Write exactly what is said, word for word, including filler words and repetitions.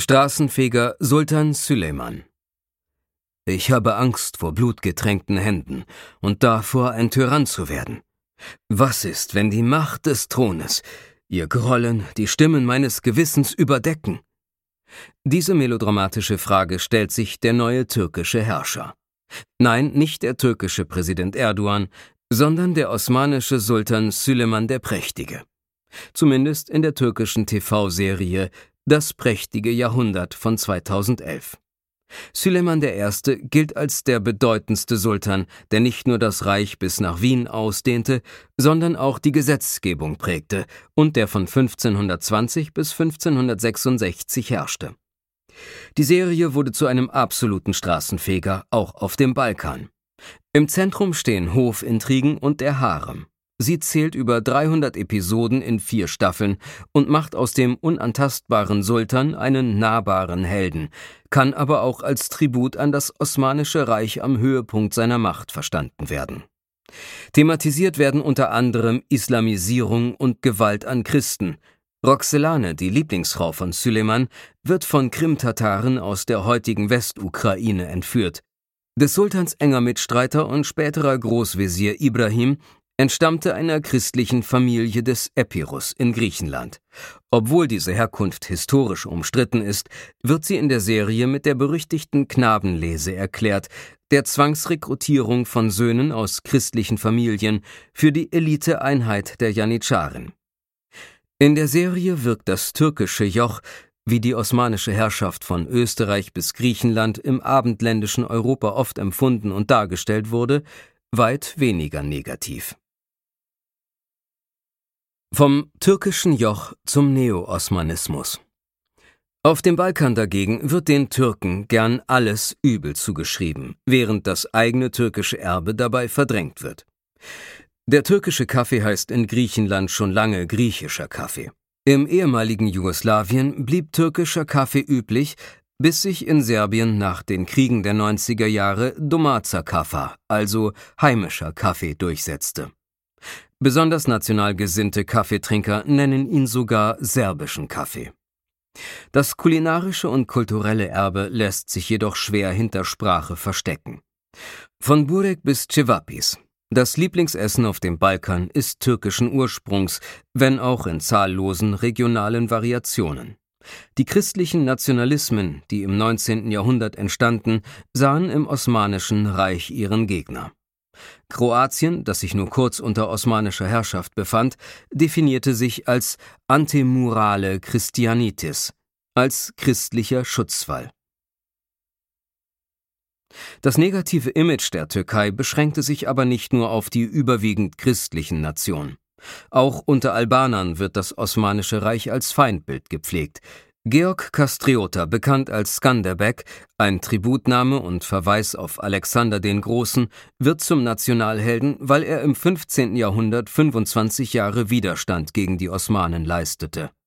Straßenfeger Sultan Süleyman. Ich habe Angst vor blutgetränkten Händen und davor, ein Tyrann zu werden. Was ist, wenn die Macht des Thrones, ihr Grollen, die Stimmen meines Gewissens überdecken? Diese melodramatische Frage stellt sich der neue türkische Herrscher. Nein, nicht der türkische Präsident Erdogan, sondern der osmanische Sultan Süleyman der Prächtige. Zumindest in der türkischen T V-Serie Das prächtige Jahrhundert von zweitausendelf. Süleyman der Erste gilt als der bedeutendste Sultan, der nicht nur das Reich bis nach Wien ausdehnte, sondern auch die Gesetzgebung prägte und der von fünfzehnhundertzwanzig bis fünfzehnhundertsechsundsechzig herrschte. Die Serie wurde zu einem absoluten Straßenfeger, auch auf dem Balkan. Im Zentrum stehen Hofintrigen und der Harem. Sie zählt über dreihundert Episoden in vier Staffeln und macht aus dem unantastbaren Sultan einen nahbaren Helden, kann aber auch als Tribut an das Osmanische Reich am Höhepunkt seiner Macht verstanden werden. Thematisiert werden unter anderem Islamisierung und Gewalt an Christen. Roxelane, die Lieblingsfrau von Süleyman, wird von Krimtataren aus der heutigen Westukraine entführt. Des Sultans enger Mitstreiter und späterer Großvezier Ibrahim entstammte einer christlichen Familie des Epirus in Griechenland. Obwohl diese Herkunft historisch umstritten ist, wird sie in der Serie mit der berüchtigten Knabenlese erklärt, der Zwangsrekrutierung von Söhnen aus christlichen Familien für die Eliteeinheit der Janitscharen. In der Serie wirkt das türkische Joch, wie die osmanische Herrschaft von Österreich bis Griechenland im abendländischen Europa oft empfunden und dargestellt wurde, weit weniger negativ. Vom türkischen Joch zum Neo-Osmanismus. Auf dem Balkan dagegen wird den Türken gern alles übel zugeschrieben, während das eigene türkische Erbe dabei verdrängt wird. Der türkische Kaffee heißt in Griechenland schon lange griechischer Kaffee. Im ehemaligen Jugoslawien blieb türkischer Kaffee üblich, bis sich in Serbien nach den Kriegen der neunziger Jahre Domaća kafa, also heimischer Kaffee, durchsetzte. Besonders national gesinnte Kaffeetrinker nennen ihn sogar serbischen Kaffee. Das kulinarische und kulturelle Erbe lässt sich jedoch schwer hinter Sprache verstecken. Von Burek bis Cevapis. Das Lieblingsessen auf dem Balkan ist türkischen Ursprungs, wenn auch in zahllosen regionalen Variationen. Die christlichen Nationalismen, die im neunzehnten Jahrhundert entstanden, sahen im Osmanischen Reich ihren Gegner. Kroatien, das sich nur kurz unter osmanischer Herrschaft befand, definierte sich als Antemurale Christianitis, als christlicher Schutzwall. Das negative Image der Türkei beschränkte sich aber nicht nur auf die überwiegend christlichen Nationen. Auch unter Albanern wird das Osmanische Reich als Feindbild gepflegt. Georg Kastriota, bekannt als Skanderbeg, ein Tributname und Verweis auf Alexander den Großen, wird zum Nationalhelden, weil er im fünfzehnten Jahrhundert fünfundzwanzig Jahre Widerstand gegen die Osmanen leistete.